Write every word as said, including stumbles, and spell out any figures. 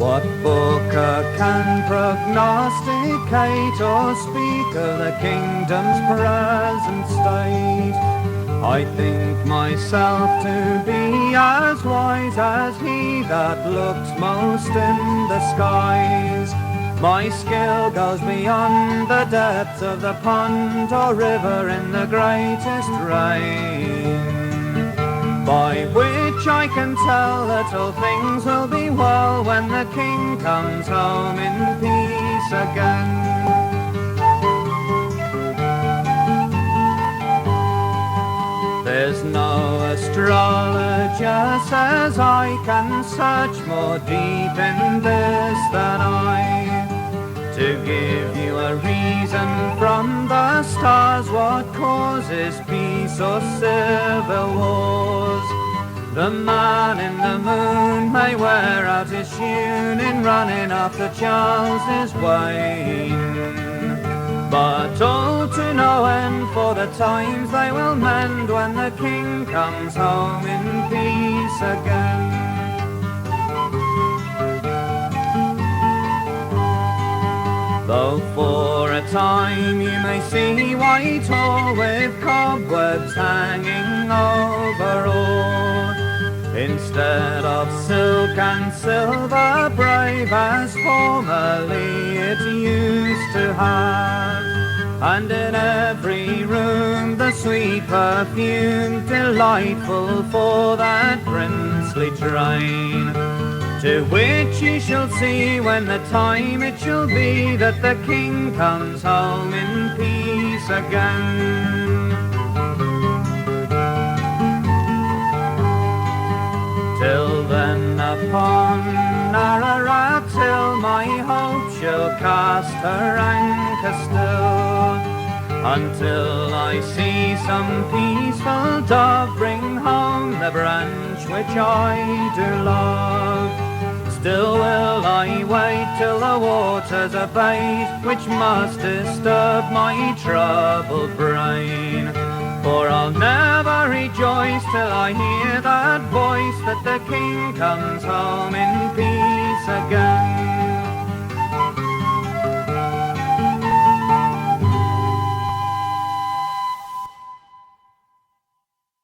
What booker can prognosticate or speak of the kingdom's present state? I think myself to be as wise as he that looks most in the skies. My skill goes beyond the depths of the pond or river in the greatest rain, by which I can tell that all things will be well when the king comes home in peace again. There's no astrologer says I can search more deep in this than I, to give you a reason from the stars what causes peace or civil wars. The man in the moon may wear out his shoon in running after Charles's wane, but all to no end, for the times they will mend when the king comes home in peace again. Though for a time you may see Whitehall with cobwebs hanging over all, instead of silk and silver brave as formerly it used to have, and in every room the sweet perfume delightful for that princely train, to which ye shall see when the time it shall be that the king comes home in peace again. Till then upon Ararat till my hope shall cast her anchor still, until I see some peaceful dove bring home the branch which I do love. Still will I wait till the waters abate, which must disturb my troubled brain, for I'll never rejoice till I hear that voice that the king comes home in peace again.